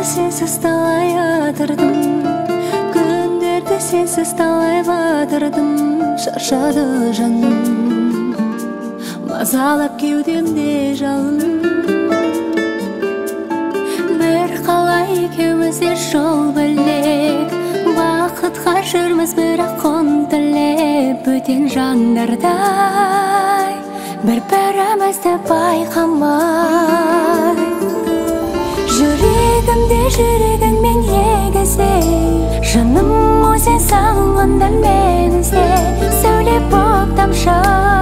sensiz talay atырдым, күндерді sensiz талай батырдым. Шаршады жаным, мазалап кеудемде жалын. Бір қалай екеумізде жол бөлек, бақытқа жүрміз бірақ құн тілеп. Бөтен жандардай бір-бірімізді байқамай, жүрегімде жүрегіңмен егізей, жаным өзен сағынғанда мен ізде. Сәуле боп тамшы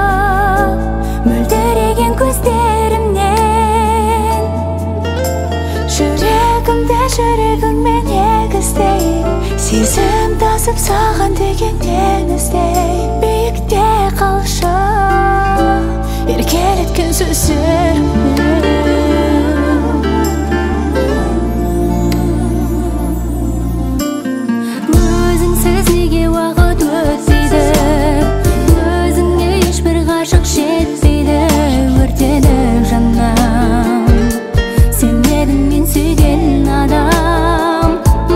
мөлдіреген көздерімнен, жүрегімде жүрегіңмен егіздей, сезім тасып саған деген теңіздей. Биікте қалшы еркелеткен сөздерімнен. Өзіңсіз неге уақыт өтпейді, өзіңе ешбір ғашық жетпейді. Өртеніп жанам, сенбедім мен сүйген адам.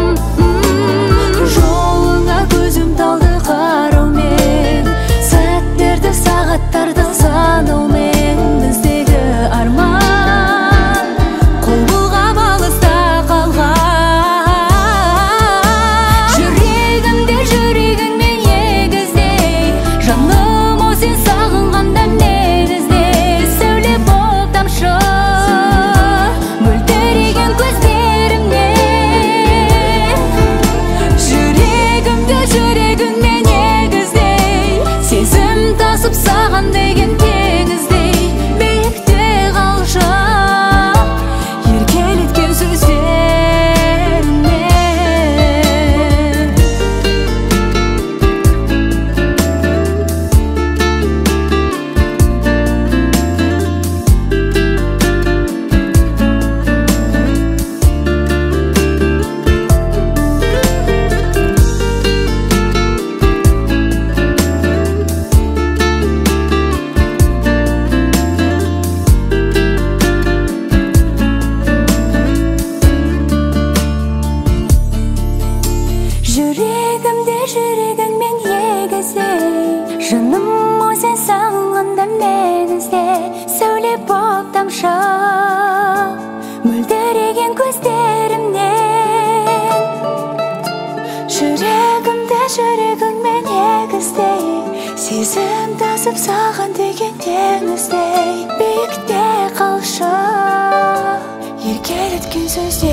Жолыңа көзім талды қараумен, сәттерді сағаттарды санаумен. Біздегі арман қол бұлғап алыста қалған, жүрегімде жүрегіңмен егіздей, жаным өзен сағынғанда мен ізде. Сәуле боп тамшы мөлдіреген көздерімнен, жүрегімде жүрегіңмен егіздей, сезім тасып саған деген теңіздей. Биікте қалшы еркелеткен сөздерімнен. Жүрегімде жүрегіңмен егіздей, жаным өзен сағынғанда мен ізде. Сәуле боп тамшы мөлдіреген көздерімнен, жүрегімде жүрегіңмен егіздей, сезім тасып саған деген теңіздей. Биікте қалшы еркелеткен сөздер.